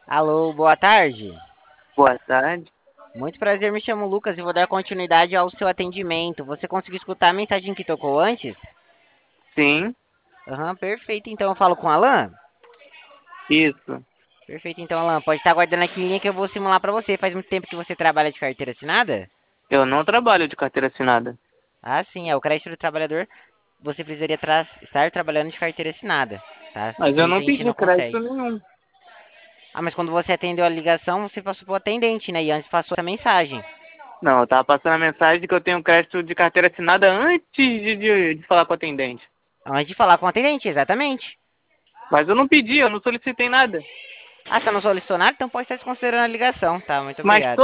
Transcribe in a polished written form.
Alô, boa tarde. Boa tarde. Muito prazer, me chamo Lucas e vou dar continuidade ao seu atendimento. Você conseguiu escutar a mensagem que tocou antes? Sim, Aham, perfeito. Então eu falo com o Alan? isso. Perfeito, então, Alan. Pode estar aguardando aqui em linha que eu vou simular para você. Faz muito tempo que você trabalha de carteira assinada? Eu não trabalho de carteira assinada. Ah, sim, é o crédito do trabalhador. Você precisaria estar trabalhando de carteira assinada, tá? Mas eu Sem isso não a gente pedi não consegue. crédito nenhum. Ah, mas quando você atendeu a ligação, você passou pro atendente, né? E antes passou essa mensagem. Não, eu tava passando a mensagem de que eu tenho crédito de carteira assinada antes de falar com o atendente. Antes de falar com o atendente, exatamente. Mas eu não pedi, eu não solicitei nada. Ah, você não solicitou nada? Então pode estar desconsiderando a ligação, tá? Muito Mas obrigado.